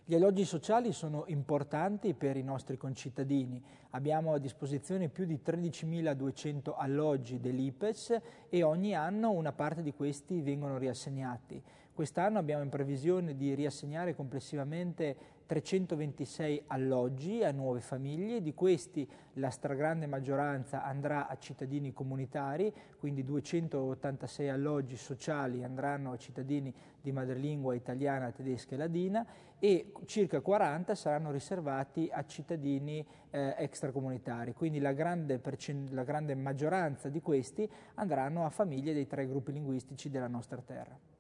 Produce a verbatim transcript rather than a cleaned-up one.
Gli alloggi sociali sono importanti per i nostri concittadini. Abbiamo a disposizione più di tredicimiladuecento alloggi dell'I P E S e ogni anno una parte di questi vengono riassegnati. Quest'anno abbiamo in previsione di riassegnare complessivamente trecentoventisei alloggi a nuove famiglie, di questi la stragrande maggioranza andrà a cittadini comunitari, quindi duecentottantasei alloggi sociali andranno a cittadini di madrelingua italiana, tedesca e ladina e circa quaranta saranno riservati a cittadini eh, extracomunitari, quindi la grande, la grande maggioranza di questi andranno a famiglie dei tre gruppi linguistici della nostra terra.